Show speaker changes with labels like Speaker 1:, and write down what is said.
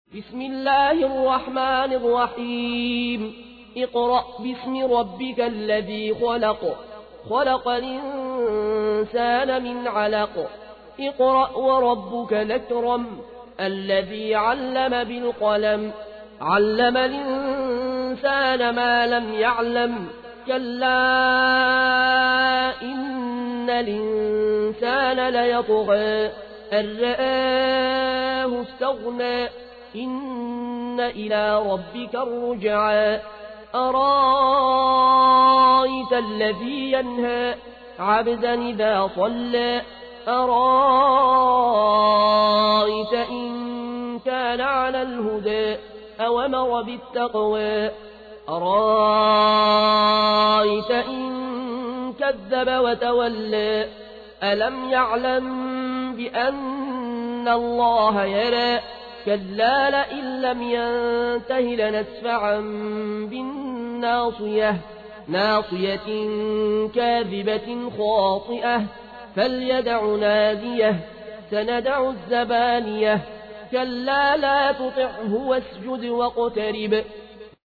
Speaker 1: بسم الله الرحمن الرحيم اقرأ باسم ربك الذي خلق خلق الإنسان من علق اقرأ وربك الأكرم الذي علم بالقلم علم الإنسان ما لم يعلم كلا إن الإنسان ليطغى أن رآه استغنى إن إلى ربك الرجعى أرايت الذي ينهى عبدا إذا صلى أرايت إن كان على الهدى أوامر بالتقوى أرايت إن كذب وتولى ألم يعلم بأن الله يرى كلا لئن لم ينته لنسفعا بالناصية ناصية كاذبة خاطئة فليدع ناديه سندع الزبانية كلا لا تطعه واسجد واقترب